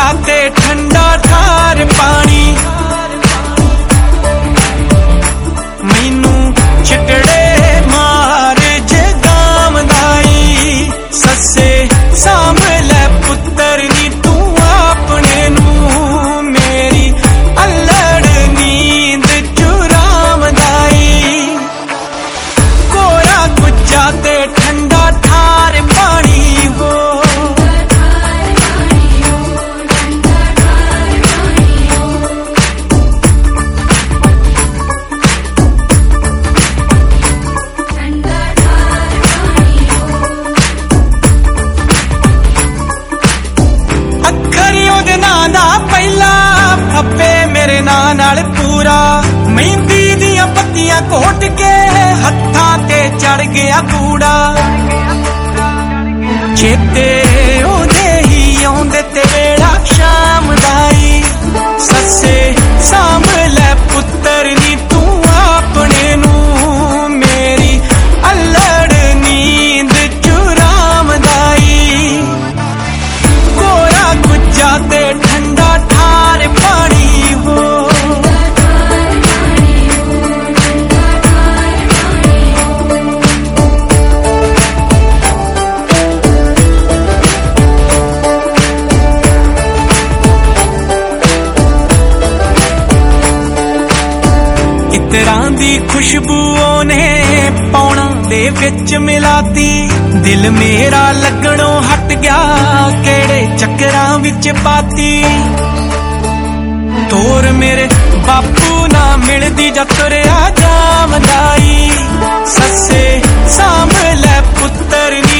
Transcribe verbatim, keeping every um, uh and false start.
जाते ठंडा ठार पानी मैनू चटड़े मार जे गामदाई सस्से सांभ लै पुत्तर नी तू अपने नू मेरी अल्लड़ नींद चुरामदाई कोरा गुज्जा ते ठंडा ठार पानी हो पहला फप्पे मेरे नां नाल पूरा मेहंदी दियां पत्तियां घोट के हत्थां ते चढ़ गया कूड़ा चेते ओंदे ही आउंदे ते वेड़ा शाम दाई सस्से सांभ लै पुत्तर नी तू अपने नू मेरी अल्लड़ नींद चुरामदाई कोरा गुज्जा ते ठंडा ठार पानी हो इतरां दी खुशबू ने पौना दे विच मिलाती दिल मेरा लगणों हट गया केड़े चक्करां विच पाती तोर मेरे बापू ना मिलदी जा तुरिया जामदाई सस्से सांभ लै पुत्तर